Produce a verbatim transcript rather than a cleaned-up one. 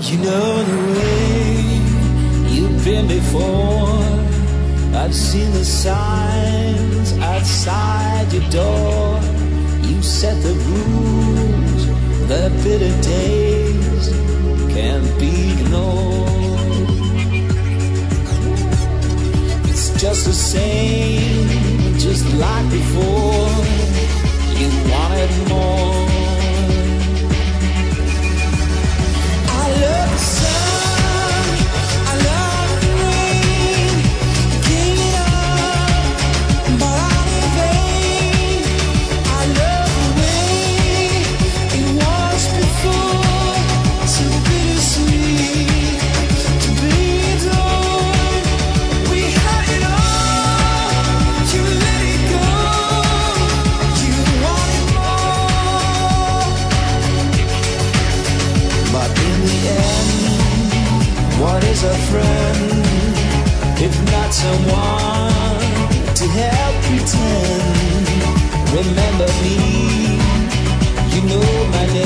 You know the way you've been before. I've seen the signs outside your door. You set the rules, the bitter days can't be ignored. It's just the same, just like before. You wanted more. I love the sun, I love the rain. Give it up, but I'm in vain. I love the way it was before. So bittersweet to be adored. We had it all, you let it go. You wanted more, but in the end, what is a friend if not someone to help pretend? Remember me, you know my name.